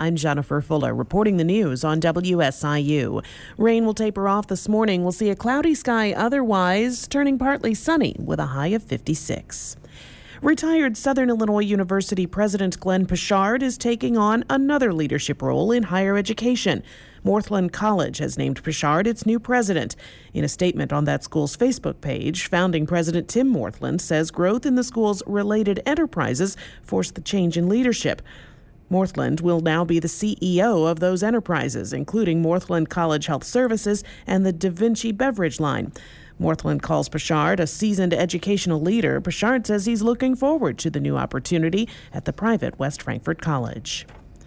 I'm Jennifer Fuller reporting the news on WSIU. Rain will taper off this morning. We'll see a cloudy sky otherwise, turning partly sunny with a high of 56. Retired Southern Illinois University President Glenn Pichard is taking on another leadership role in higher education. Northland College has named Pichard its new president. In a statement on that school's Facebook page, founding president Tim Northland says growth in the school's related enterprises forced the change in leadership. Northland will now be the CEO of those enterprises, including Northland College Health Services and the Da Vinci beverage line. Northland calls Pichard a seasoned educational leader. Pichard says he's looking forward to the new opportunity at the private West Frankfort College.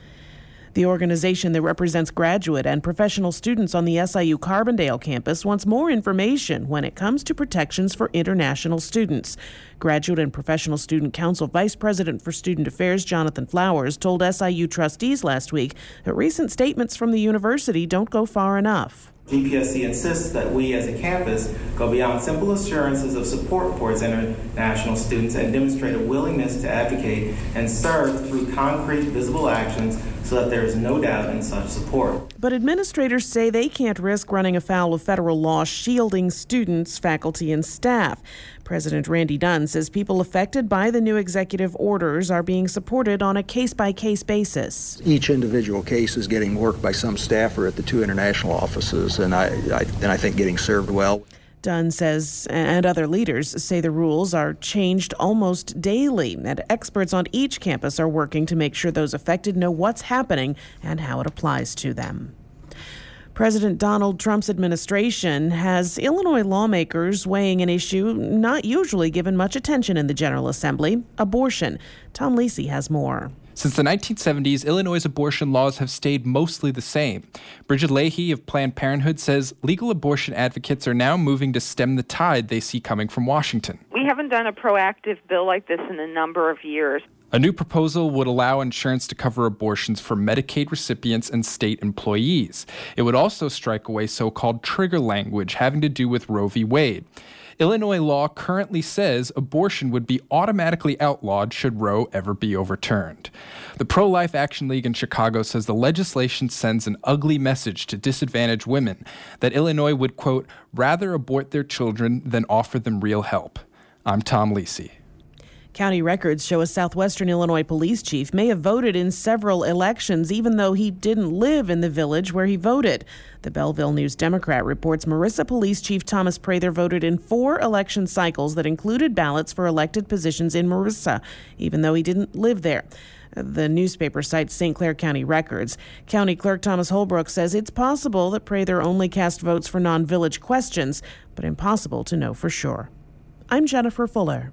The organization that represents graduate and professional students on the SIU Carbondale campus wants more information when it comes to protections for international students. Graduate and Professional Student Council Vice President for Student Affairs Jonathan Flowers told SIU trustees last week that recent statements from the university don't go far enough. GPSC insists that we as a campus go beyond simple assurances of support for its international students and demonstrate a willingness to advocate and serve through concrete, visible actions so that there is no doubt in such support. But administrators say they can't risk running afoul of federal law shielding students, faculty, and staff. President Randy Dunn says people affected by the new executive orders are being supported on a case-by-case basis. Each individual case is getting worked by some staffer at the two international offices, and I think getting served well. Dunn says, and other leaders say the rules are changed almost daily, and experts on each campus are working to make sure those affected know what's happening and how it applies to them. President Donald Trump's administration has Illinois lawmakers weighing an issue not usually given much attention in the General Assembly: abortion. Tom Lisi has more. Since the 1970s, Illinois' abortion laws have stayed mostly the same. Bridget Leahy of Planned Parenthood says legal abortion advocates are now moving to stem the tide they see coming from Washington. We haven't done a proactive bill like this in a number of years. A new proposal would allow insurance to cover abortions for Medicaid recipients and state employees. It would also strike away so-called trigger language having to do with Roe v. Wade. Illinois law currently says abortion would be automatically outlawed should Roe ever be overturned. The Pro-Life Action League in Chicago says the legislation sends an ugly message to disadvantaged women that Illinois would, quote, rather abort their children than offer them real help. I'm Tom Lisi. County records show a southwestern Illinois police chief may have voted in several elections, even though he didn't live in the village where he voted. The Belleville News-Democrat reports Marissa Police Chief Thomas Prather voted in 4 election cycles that included ballots for elected positions in Marissa, even though he didn't live there. The newspaper cites St. Clair County records. County Clerk Thomas Holbrook says it's possible that Prather only cast votes for non-village questions, but impossible to know for sure. I'm Jennifer Fuller.